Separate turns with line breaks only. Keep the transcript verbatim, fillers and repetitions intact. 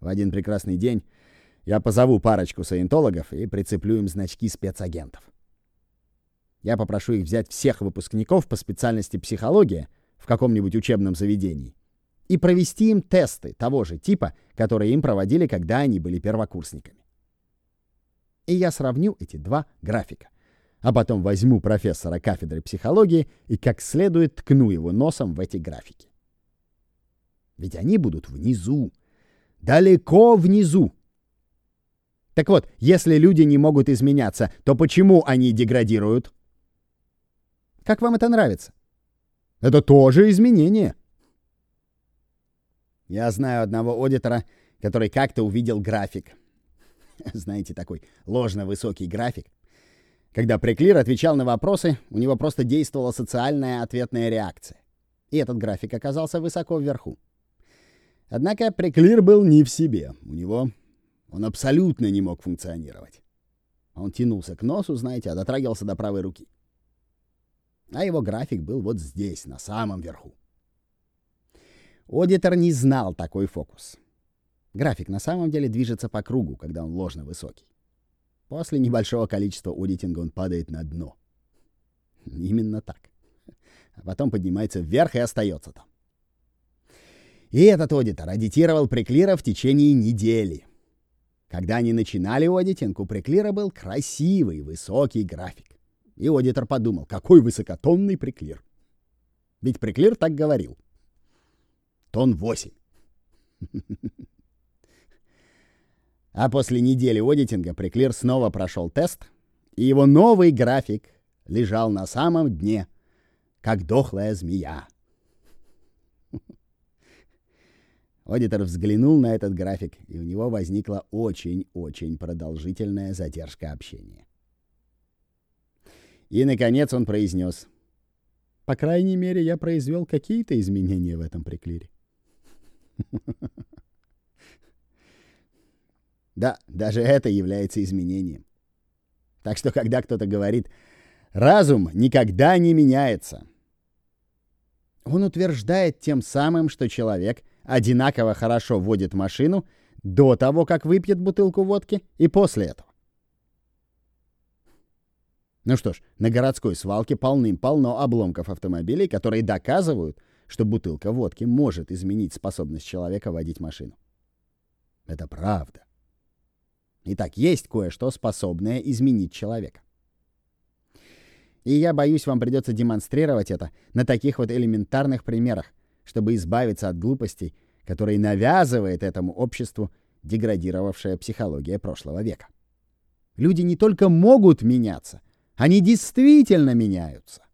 В один прекрасный день я позову парочку саентологов и прицеплю им значки спецагентов. Я попрошу их взять всех выпускников по специальности психология в каком-нибудь учебном заведении и провести им тесты того же типа, которые им проводили, когда они были первокурсниками. И я сравню эти два графика. А потом возьму профессора кафедры психологии и как следует ткну его носом в эти графики. Ведь они будут внизу, далеко внизу. Так вот, если люди не могут изменяться, то почему они деградируют? Как вам это нравится? Это тоже изменение. Я знаю одного аудитора, который как-то увидел график. Знаете, такой ложно высокий график. Когда Преклир отвечал на вопросы, у него просто действовала социальная ответная реакция. И этот график оказался высоко вверху. Однако Преклир был не в себе. У него он абсолютно не мог функционировать. Он тянулся к носу, знаете, а дотрагивался до правой руки. А его график был вот здесь, на самом верху. Аудитор не знал такой фокус. График на самом деле движется по кругу, когда он ложно высокий. После небольшого количества аудитинга он падает на дно. Именно так. А потом поднимается вверх и остается там. И этот аудитор аудитировал Преклира в течение недели. Когда они начинали аудитинг, у Преклира был красивый, высокий график. И аудитор подумал, какой высокотонный Преклир. Ведь Преклир так говорил. Тон восемь. А после недели аудитинга Преклир снова прошел тест, и его новый график лежал на самом дне, как дохлая змея. Аудитор взглянул на этот график, и у него возникла очень-очень продолжительная задержка общения. И, наконец, он произнес: «По крайней мере, я произвел какие-то изменения в этом Преклире». Да, даже это является изменением. Так что, когда кто-то говорит «разум никогда не меняется», он утверждает тем самым, что человек одинаково хорошо водит машину до того, как выпьет бутылку водки, и после этого. Ну что ж, на городской свалке полным-полно обломков автомобилей, которые доказывают, что бутылка водки может изменить способность человека водить машину. Это правда. Итак, есть кое-что, способное изменить человека. И я боюсь, вам придется демонстрировать это на таких вот элементарных примерах, чтобы избавиться от глупостей, которые навязывает этому обществу деградировавшая психология прошлого века. Люди не только могут меняться, они действительно меняются.